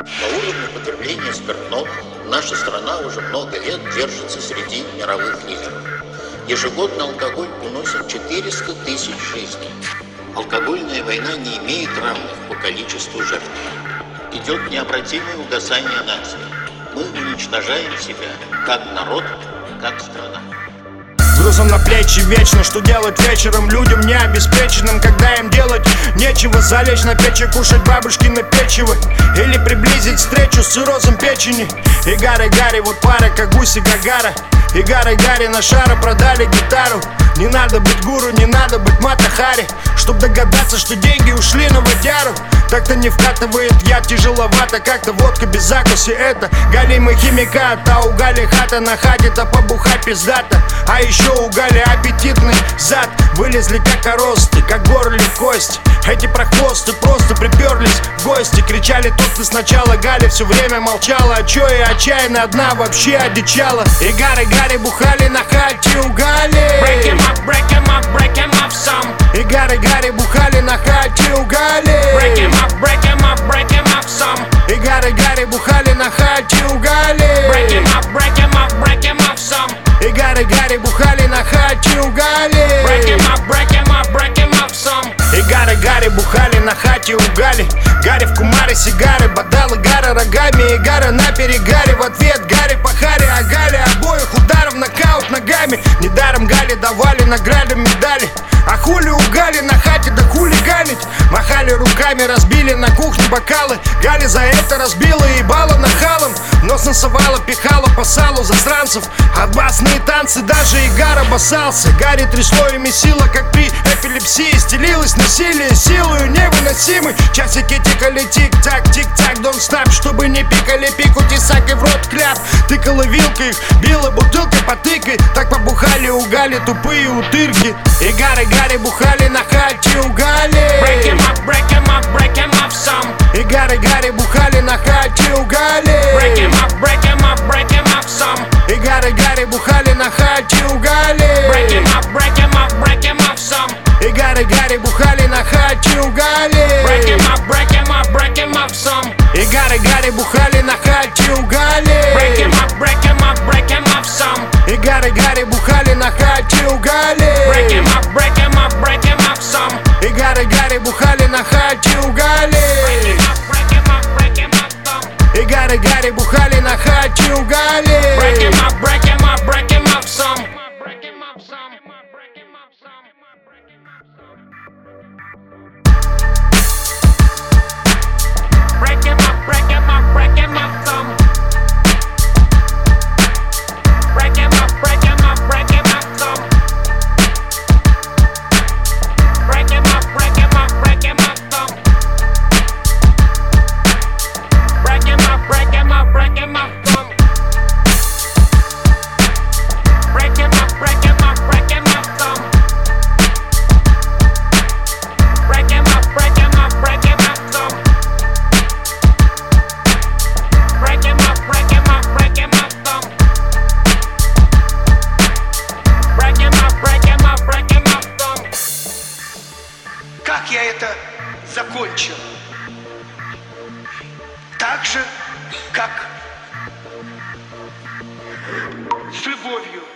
По уровню потребления спиртного наша страна уже много лет держится среди мировых лидеров. Ежегодно алкоголь уносит 400 тысяч жизней. Алкогольная война не имеет равных по количеству жертв. Идет необратимое угасание нации. Мы уничтожаем себя как народ, как страна. Грузом на плечи вечно, что делать вечером людям необеспеченным, когда им делать нечего. Залечь на печи, кушать бабушкино печево, или приблизить встречу с циррозом печени. И Гарри, вот пара, как гуси Гагара. И Гарри, на шара продали гитару. Не надо быть гуру, не надо быть Мата-Хари, чтоб догадаться, что деньги ушли на водяру. Так-то не вкатывает яд, тяжеловато, как-то водка без закуси. Это галимый химикат, а у Гали хата на хате-то побухать пиздата. А еще у Гали аппетитный зад. Вылезли как коросты, как горле кость. Эти прохвосты просто приперлись в гости. Кричали тут и сначала, Галя все время молчала. А чё и отчаянно одна вообще одичала. И Гарри бухали на хате у Гали. Break him up some. И Гарри бухали на хате у Гали. Break him up some. И Гарри бухали на хате у Гали. Break him up some. И Гарри бухали на хате у Гали. Break him up some. И Гарри бухали на хате у Гали. Гарри в кумаре сигары, бодала Гара рогами. И Гара на перегаре, в ответ Гарри по Харе. А Гали обоих ударов нокаут ногами. Недаром Гали давали награды медали. А хули у Гали на хате, да хулиганить. Махали руками, разбили на кухне бокалы. Гали за это разбила и ебала нахалом. Нос насовала, пихала по салу засранцев. Отбасные танцы, даже и Гара басался. Гарри трясло и месило, как при эпилепсии. Стелилось насилие, силою невыносимой. Часики тикали, тик-так, тик-так, don't stop. Чтобы не пикали пику, тесак и в рот кляп. Тыкала вилкой их, била бутылкой по тыкой. Так побухали у Гали тупые утырки. И Гарри бухали на хате у Гали. Break him up some. И Гарри бухали на хате у Гали. Break him up some. И Гарри бухали на хате у Гали. Break him up some. И Гарри бухали на хате у Гали. Break him up some. И Гарри бухали на хате у Гали. Break him up some. И Гарри бухали на хате у Гали. Break him up some. И Гарри бухали на хате у Гали. И Гарри бухали на хате у Гали. Break him up some. Break him up some. Break him up some. Break him up some. Break him up some. Как я это закончил? Так же, как с любовью.